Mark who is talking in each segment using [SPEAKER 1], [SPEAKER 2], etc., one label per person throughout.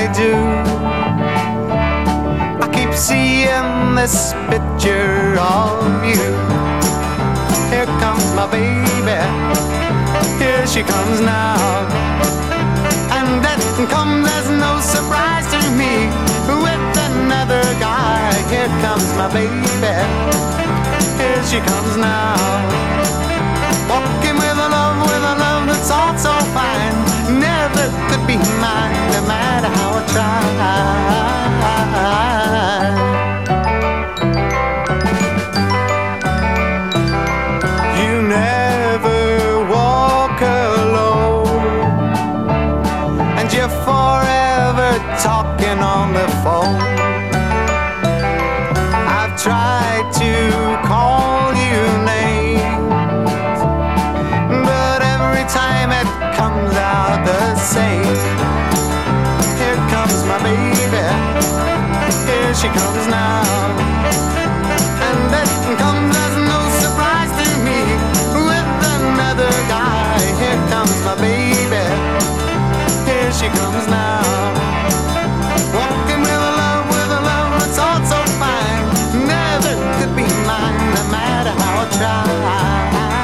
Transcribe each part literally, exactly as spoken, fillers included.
[SPEAKER 1] I do. I keep seeing this picture of you. Here comes my baby, here she comes now. And that comes as no surprise to me. With another guy, here comes my baby, here she comes now. Walking with a love, with a love that's all so fine. Never could be mine, no matter how I try. You never walk alone, and you're forever talking on the phone. I've tried to call you names, but every time it comes out the same. Here comes my baby, here she comes now. And that comes as no surprise to me. With another guy, here comes my baby, here she comes now. Walking with a love, with a love that's all so fine. Never could be mine, no matter how I try.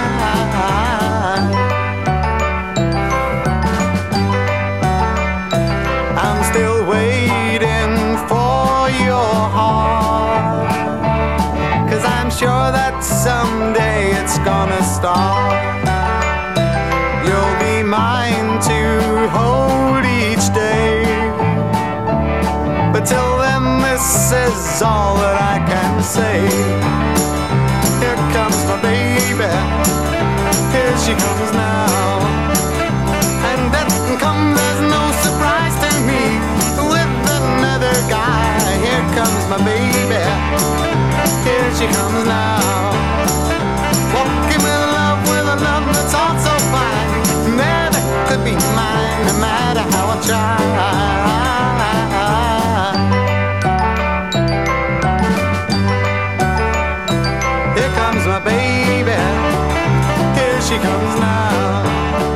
[SPEAKER 1] I'm still waiting for your heart, 'cause I'm sure that someday it's gonna start. You'll be mine to hold each day, but till then this is all that I can say. Here comes my baby, here she comes now. And that comes as no surprise to me. With another guy, here comes my baby, here she comes now. Walking with a love, with a love that's all so fine. Never could be mine, no matter how I try. Here comes my baby, here she comes now.